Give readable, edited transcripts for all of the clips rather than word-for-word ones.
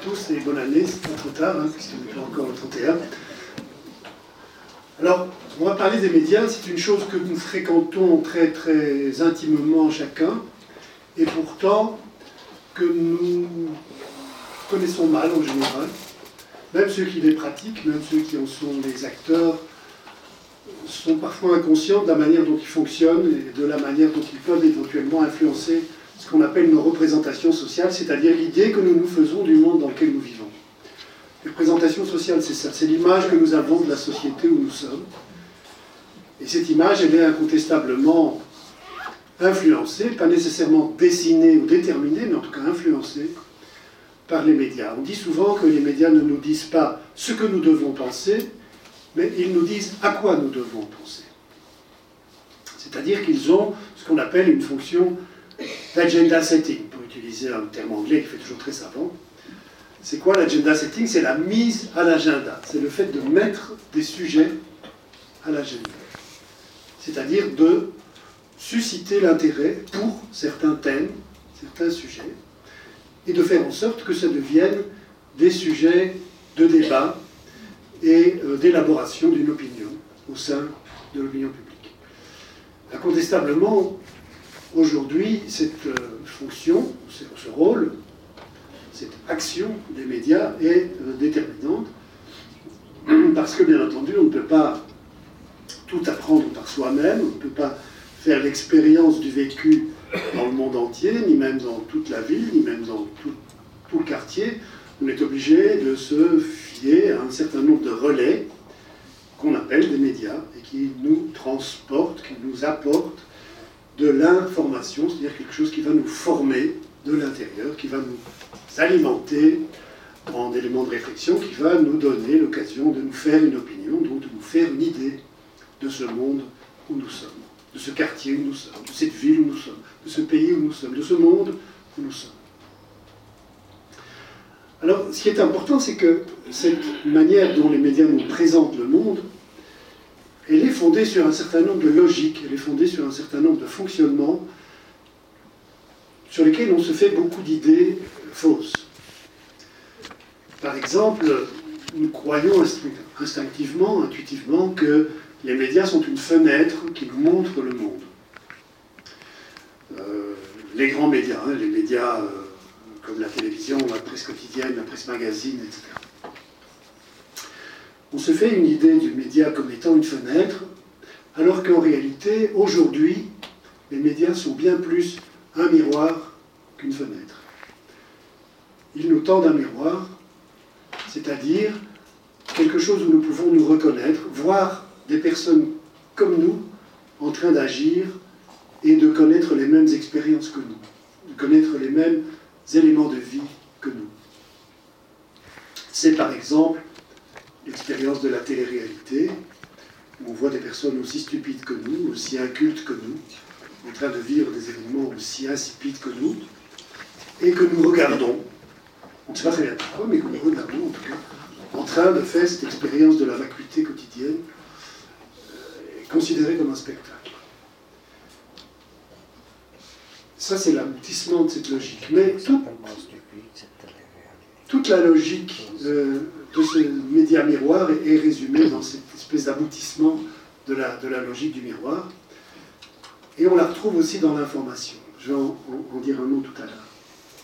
tous et bonne année, c'est pas trop tard, hein, puisqu'on n'est pas encore le 31. Alors, on va parler des médias, c'est une chose que nous fréquentons très très intimement chacun, et pourtant que nous connaissons mal en général. Même ceux qui les pratiquent, même ceux qui en sont les acteurs, sont parfois inconscients de la manière dont ils fonctionnent et de la manière dont ils peuvent éventuellement influencer ce qu'on appelle nos représentations sociales, c'est-à-dire l'idée que nous nous faisons du monde dans lequel nous vivons. Les représentations sociales, c'est ça, c'est l'image que nous avons de la société où nous sommes. Et cette image, elle est incontestablement influencée, pas nécessairement dessinée ou déterminée, mais en tout cas influencée par les médias. On dit souvent que les médias ne nous disent pas ce que nous devons penser, mais ils nous disent à quoi nous devons penser. C'est-à-dire qu'ils ont ce qu'on appelle une fonction d'agenda setting, pour utiliser un terme anglais qui fait toujours très savant. C'est quoi l'agenda setting? C'est la mise à l'agenda. C'est le fait de mettre des sujets à l'agenda. C'est-à-dire de susciter l'intérêt pour certains thèmes, certains sujets, et de faire en sorte que ça devienne des sujets de débat et d'élaboration d'une opinion au sein de l'opinion publique. Incontestablement, aujourd'hui, cette fonction, ce rôle, cette action des médias est déterminante, parce que, bien entendu, on ne peut pas tout apprendre par soi-même, on ne peut pas faire l'expérience du vécu dans le monde entier, ni même dans toute la ville, ni même dans tout le quartier. On est obligé de se fier à un certain nombre de relais qu'on appelle des médias et qui nous transportent, qui nous apportent de l'information, c'est-à-dire quelque chose qui va nous former de l'intérieur, qui va nous alimenter en éléments de réflexion, qui va nous donner l'occasion de nous faire une opinion, donc de nous faire une idée de ce monde où nous sommes, de ce quartier où nous sommes, de cette ville où nous sommes, de ce pays où nous sommes, de ce monde où nous sommes. Alors, ce qui est important, c'est que cette manière dont les médias nous présentent le monde, elle est fondée sur un certain nombre de logiques, elle est fondée sur un certain nombre de fonctionnements sur lesquels on se fait beaucoup d'idées fausses. Par exemple, nous croyons instinctivement, intuitivement, que les médias sont une fenêtre qui nous montre le monde. Les grands médias, hein, les médias comme la télévision, la presse quotidienne, la presse magazine, etc. On se fait une idée du média comme étant une fenêtre, alors qu'en réalité, aujourd'hui, les médias sont bien plus un miroir qu'une fenêtre. Ils nous tendent un miroir, c'est-à-dire quelque chose où nous pouvons nous reconnaître, voir des personnes comme nous en train d'agir et de connaître les mêmes expériences que nous, de connaître les mêmes éléments de vie que nous. C'est par exemple l'expérience de la télé-réalité, où on voit des personnes aussi stupides que nous, aussi incultes que nous, en train de vivre des événements aussi insipides que nous, et que nous regardons, on ne sait pas très bien pourquoi, mais que nous regardons en tout cas, en train de faire cette expérience de la vacuité quotidienne, considérée comme un spectacle. Ça, c'est l'aboutissement de cette logique. Mais toute la logique de ce média miroir est résumée dans cette espèce d'aboutissement de la logique du miroir. Et on la retrouve aussi dans l'information. Je vais en dire un mot tout à l'heure.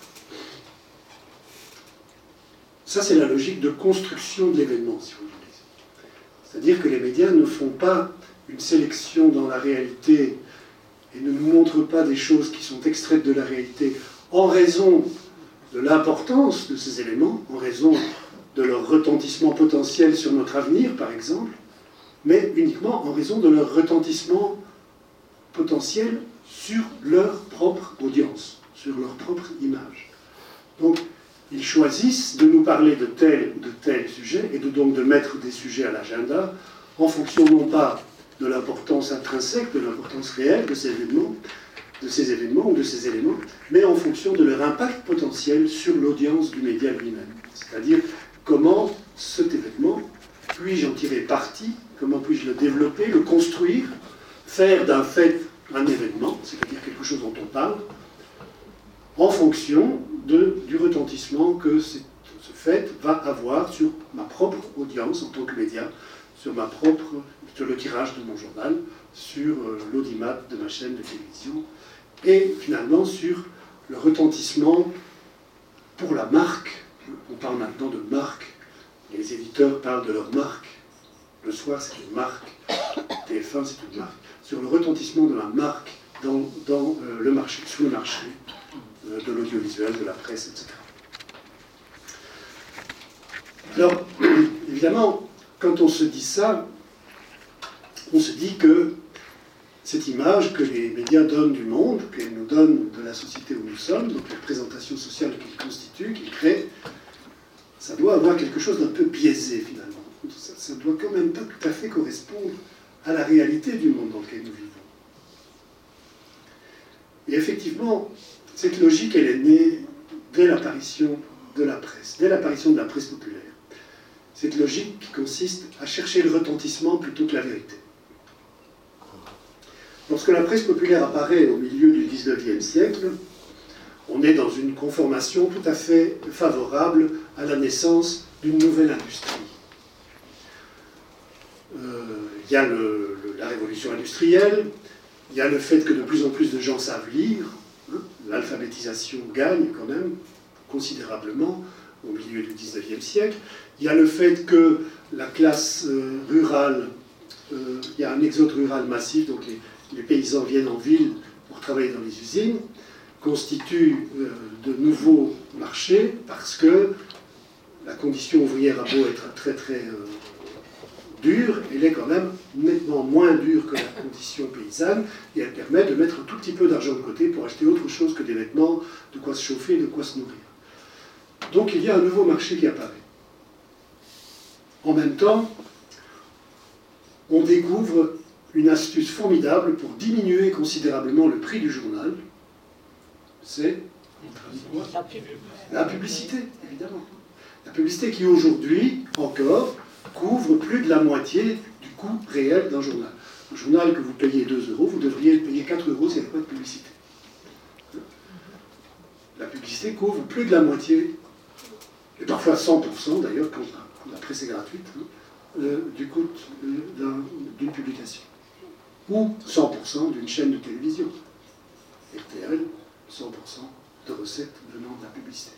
Ça, c'est la logique de construction de l'événement, si vous voulez. C'est-à-dire que les médias ne font pas une sélection dans la réalité et ne nous montrent pas des choses qui sont extraites de la réalité en raison de l'importance de ces éléments, en raison de leur retentissement potentiel sur notre avenir, par exemple, mais uniquement en raison de leur retentissement potentiel sur leur propre audience, sur leur propre image. Donc, ils choisissent de nous parler de tel ou de tel sujet, et donc de mettre des sujets à l'agenda, en fonction non pas de l'importance intrinsèque, de l'importance réelle de ces événements ou de ces éléments, mais en fonction de leur impact potentiel sur l'audience du média lui-même. C'est-à-dire, comment cet événement, puis-je en tirer parti, comment puis-je le développer, le construire, faire d'un fait un événement, c'est-à-dire quelque chose dont on parle, en fonction du retentissement que ce fait va avoir sur ma propre audience en tant que média, sur le tirage de mon journal, sur l'audimat de ma chaîne de télévision, et finalement sur le retentissement pour la marque. On parle maintenant de marque, les éditeurs parlent de leur marque. Le soir, c'est une marque, TF1, c'est une marque. Sur le retentissement de la marque dans le marché, sous le marché de l'audiovisuel, de la presse, etc. Alors, évidemment, quand on se dit ça, on se dit que cette image que les médias donnent du monde, qu'elles nous donnent de la société où nous sommes, donc la représentation sociale qu'ils constituent, qu'ils créent, ça doit avoir quelque chose d'un peu biaisé finalement. Ça ne doit quand même pas tout à fait correspondre à la réalité du monde dans lequel nous vivons. Et effectivement, cette logique, elle est née dès l'apparition de la presse, dès l'apparition de la presse populaire. Cette logique qui consiste à chercher le retentissement plutôt que la vérité. Lorsque la presse populaire apparaît au milieu du XIXe siècle, on est dans une conformation tout à fait favorable à la naissance d'une nouvelle industrie. Il y a la révolution industrielle, il y a le fait que de plus en plus de gens savent lire, l'alphabétisation gagne quand même considérablement au milieu du XIXe siècle, il y a le fait que la classe rurale, il y a un exode rural massif, donc les paysans viennent en ville pour travailler dans les usines, constituent de nouveaux marchés parce que la condition ouvrière a beau être très très dure, elle est quand même nettement moins dure que la condition paysanne et elle permet de mettre un tout petit peu d'argent de côté pour acheter autre chose que des vêtements, de quoi se chauffer et de quoi se nourrir. Donc il y a un nouveau marché qui apparaît. En même temps, on découvre une astuce formidable pour diminuer considérablement le prix du journal, c'est la publicité, évidemment. La publicité qui aujourd'hui, encore, couvre plus de la moitié du coût réel d'un journal. Un journal que vous payez 2 €, vous devriez payer 4 € s'il n'y avait pas de publicité. La publicité couvre plus de la moitié, et parfois 100% d'ailleurs, quand la presse est gratuite, du coût d'une publication. Ou 100% d'une chaîne de télévision. RTL, 100% de recettes venant de la publicité.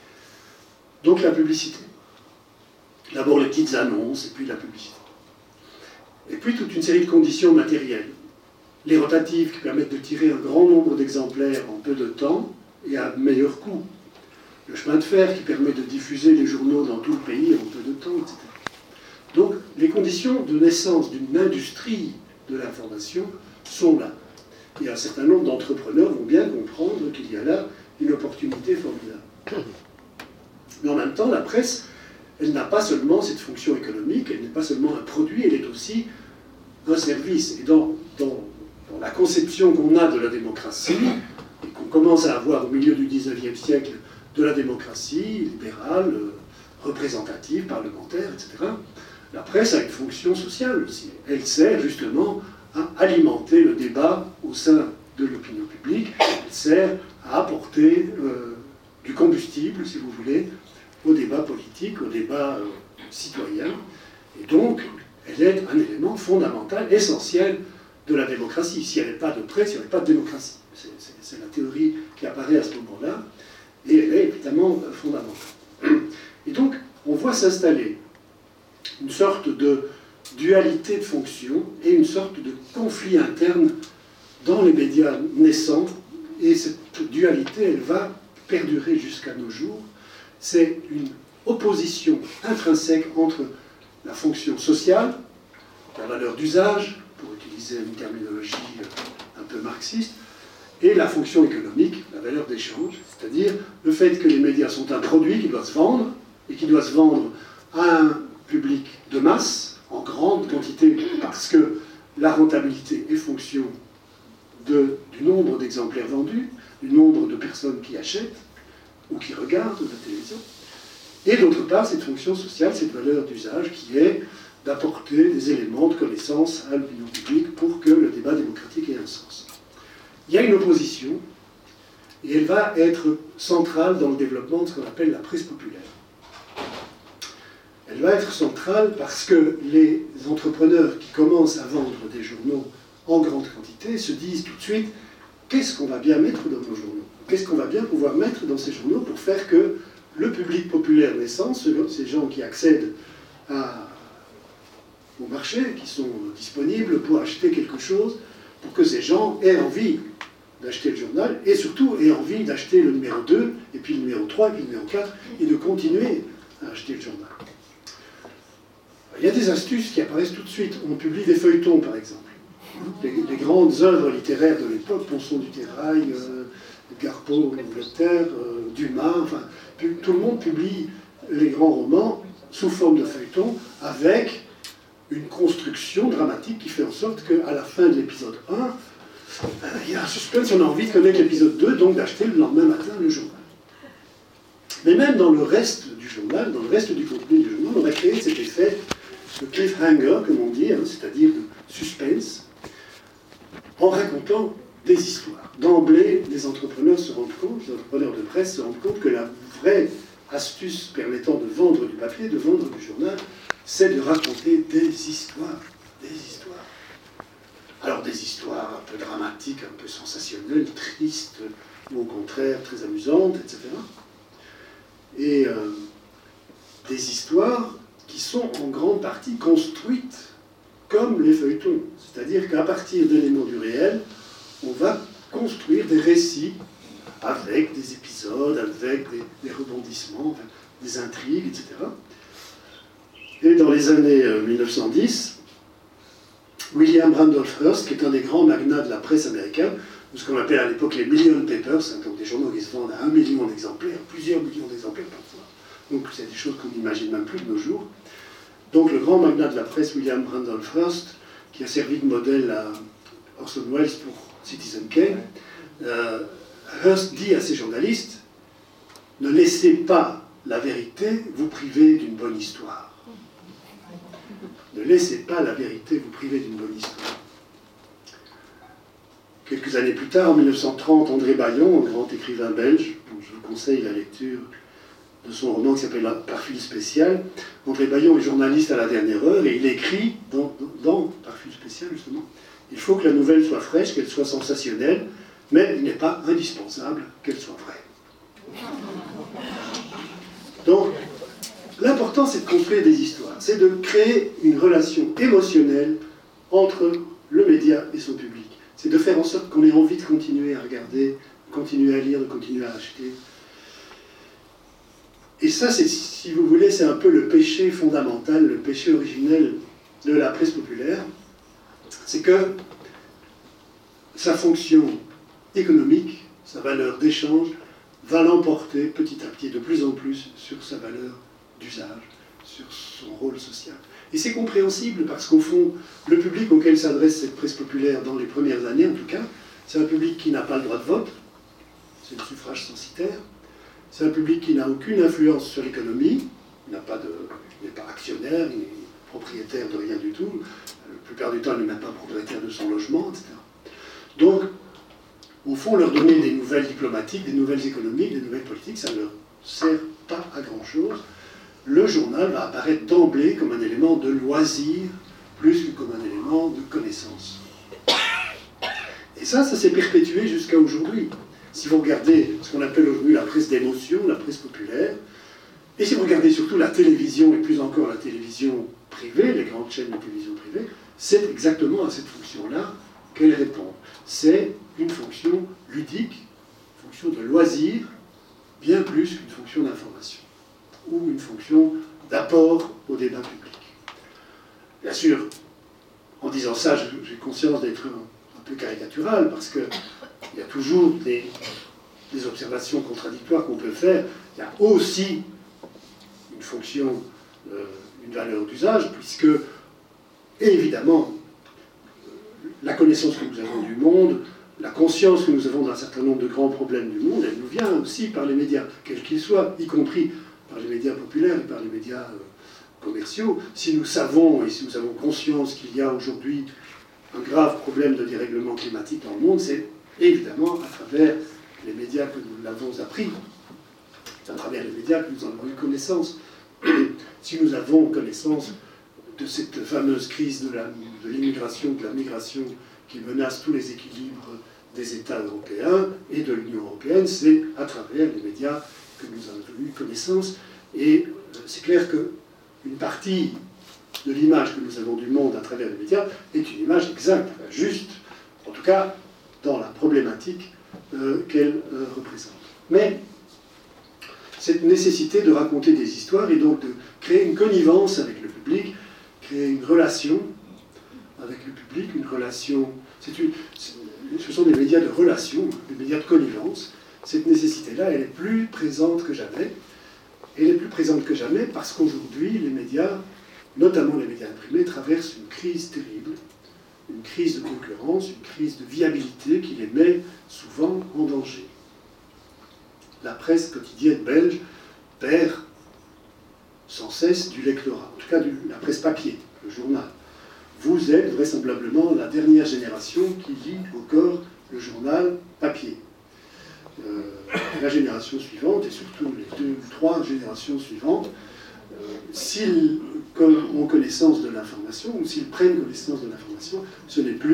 Donc la publicité. D'abord les petites annonces, et puis la publicité. Et puis toute une série de conditions matérielles. Les rotatives qui permettent de tirer un grand nombre d'exemplaires en peu de temps et à meilleur coût. Le chemin de fer qui permet de diffuser les journaux dans tout le pays en peu de temps, etc. Donc les conditions de naissance d'une industrie de l'information sont là. Et un certain nombre d'entrepreneurs vont bien comprendre qu'il y a là une opportunité formidable. Mais en même temps, la presse, elle n'a pas seulement cette fonction économique, elle n'est pas seulement un produit, elle est aussi un service. Et dans la conception qu'on a de la démocratie, et qu'on commence à avoir au milieu du XIXe siècle, de la démocratie libérale, représentative, parlementaire, etc., la presse a une fonction sociale aussi. Elle sert justement à alimenter le débat au sein de l'opinion publique, elle sert à apporter du combustible, si vous voulez, au débat politique, au débat citoyen. Et donc, elle est un élément fondamental, essentiel de la démocratie. S'il n'y avait pas de presse, il n'y aurait pas de démocratie. C'est la théorie qui apparaît à ce moment-là, et elle est évidemment fondamentale. Et donc, on voit s'installer une sorte de dualité de fonctions et une sorte de conflit interne dans les médias naissants. Et cette dualité, elle va perdurer jusqu'à nos jours. C'est une opposition intrinsèque entre la fonction sociale, la valeur d'usage, pour utiliser une terminologie un peu marxiste, et la fonction économique, la valeur d'échange, c'est-à-dire le fait que les médias sont un produit qui doit se vendre, et qui doit se vendre à un public de masse, en grande quantité, parce que la rentabilité est fonction du nombre d'exemplaires vendus, du nombre de personnes qui achètent, ou qui regardent la télévision, et d'autre part, cette fonction sociale, cette valeur d'usage qui est d'apporter des éléments de connaissance à l'opinion publique pour que le débat démocratique ait un sens. Il y a une opposition, et elle va être centrale dans le développement de ce qu'on appelle la presse populaire. Elle va être centrale parce que les entrepreneurs qui commencent à vendre des journaux en grande quantité se disent tout de suite qu'est-ce qu'on va bien mettre dans nos journaux? Qu'est-ce qu'on va bien pouvoir mettre dans ces journaux pour faire que le public populaire naissant, ces gens qui accèdent au marché, qui sont disponibles pour acheter quelque chose, pour que ces gens aient envie d'acheter le journal et surtout aient envie d'acheter le numéro 2, et puis le numéro 3, et puis le numéro 4, et de continuer à acheter le journal. Il y a des astuces qui apparaissent tout de suite. On publie des feuilletons, par exemple. Les grandes œuvres littéraires de l'époque, Ponson du Terrail, Garpeau en Angleterre, Dumas, enfin, tout le monde publie les grands romans sous forme de feuilletons avec une construction dramatique qui fait en sorte qu'à la fin de l'épisode 1, il y a un suspense, on a envie de connaître l'épisode 2, donc d'acheter le lendemain matin le journal. Mais même dans le reste du journal, dans le reste du contenu du journal, on va créer cet effet de cliffhanger, comme on dit, c'est-à-dire de suspense, en racontant des histoires. D'emblée, les entrepreneurs se rendent compte, les entrepreneurs de presse se rendent compte que la vraie astuce permettant de vendre du papier, de vendre du journal, c'est de raconter des histoires. Des histoires. Alors des histoires un peu dramatiques, un peu sensationnelles, tristes, ou au contraire très amusantes, etc. Et des histoires qui sont en grande partie construites comme les feuilletons. C'est-à-dire qu'à partir d'éléments du réel, on va construire des récits avec des épisodes, avec des rebondissements, des intrigues, etc. Et dans les années 1910, William Randolph Hearst, qui est un des grands magnats de la presse américaine, ou ce qu'on appelle à l'époque les million papers, donc des journaux qui se vendent à 1 million d'exemplaires, plusieurs millions d'exemplaires parfois. Donc c'est des choses qu'on n'imagine même plus de nos jours. Donc le grand magnat de la presse, William Randolph Hearst, qui a servi de modèle à Orson Welles pour Citizen Kane, Hearst dit à ses journalistes, ne laissez pas la vérité vous priver d'une bonne histoire. Ne laissez pas la vérité vous priver d'une bonne histoire. Quelques années plus tard, en 1930, André Baillon, un grand écrivain belge, dont je vous conseille la lecture de son roman qui s'appelle Par fil spécial. André Baillon est journaliste à la dernière heure et il écrit dans Par fil spécial, justement, il faut que la nouvelle soit fraîche, qu'elle soit sensationnelle, mais il n'est pas indispensable qu'elle soit vraie. Donc, l'important, c'est de construire des histoires, c'est de créer une relation émotionnelle entre le média et son public. C'est de faire en sorte qu'on ait envie de continuer à regarder, de continuer à lire, de continuer à acheter. Et ça, si vous voulez, c'est un peu le péché fondamental, le péché originel de la presse populaire. C'est que sa fonction économique, sa valeur d'échange, va l'emporter petit à petit, de plus en plus, sur sa valeur d'usage, sur son rôle social. Et c'est compréhensible parce qu'au fond, le public auquel s'adresse cette presse populaire dans les premières années, en tout cas, c'est un public qui n'a pas le droit de vote, c'est le suffrage censitaire, c'est un public qui n'a aucune influence sur l'économie, il n'est pas actionnaire, il n'est propriétaire de rien du tout, la plupart du temps il n'est même pas propriétaire de son logement, etc. Donc, au fond, leur donner des nouvelles diplomatiques, des nouvelles économiques, des nouvelles politiques, ça ne leur sert pas à grand-chose. Le journal va apparaître d'emblée comme un élément de loisir, plus que comme un élément de connaissance. Et ça s'est perpétué jusqu'à aujourd'hui. Si vous regardez ce qu'on appelle aujourd'hui la presse d'émotion, la presse populaire, et si vous regardez surtout la télévision, et plus encore la télévision privée, les grandes chaînes de télévision privée, c'est exactement à cette fonction-là qu'elles répondent. C'est une fonction ludique, une fonction de loisir, bien plus qu'une fonction d'information, ou une fonction d'apport au débat public. Bien sûr, en disant ça, j'ai conscience d'être un peu caricatural, parce qu'il y a toujours des observations contradictoires qu'on peut faire. Il y a aussi une fonction, une valeur d'usage, puisque, évidemment, la connaissance que nous avons du monde, la conscience que nous avons d'un certain nombre de grands problèmes du monde, elle nous vient aussi par les médias, quels qu'ils soient, y compris par les médias populaires et par les médias commerciaux. Si nous savons et si nous avons conscience qu'il y a aujourd'hui un grave problème de dérèglement climatique dans le monde, c'est évidemment à travers les médias que nous l'avons appris. C'est à travers les médias que nous en avons eu connaissance. si nous avons connaissance de cette fameuse crise de l'immigration, de la migration qui menace tous les équilibres des États européens et de l'Union européenne, c'est à travers les médias que nous avons eu connaissance. Et c'est clair qu'une partie de l'image que nous avons du monde à travers les médias est une image exacte, juste, en tout cas dans la problématique qu'elle représente. Mais cette nécessité de raconter des histoires et donc de créer une connivence avec le public, créer une relation avec le public, une relation... ce sont des médias de relation, des médias de connivence. Cette nécessité-là, elle est plus présente que jamais. Elle est plus présente que jamais parce qu'aujourd'hui, les médias, notamment les médias imprimés, traversent une crise terrible, une crise de concurrence, une crise de viabilité qui les met souvent en danger. La presse quotidienne belge perd sans cesse du lectorat, en tout cas la presse papier, le journal. Vous êtes vraisemblablement la dernière génération qui lit encore le journal papier. La génération suivante, et surtout les 2 ou 3 générations suivantes, s'ils ont connaissance de l'information, ou s'ils prennent connaissance de l'information, ce n'est plus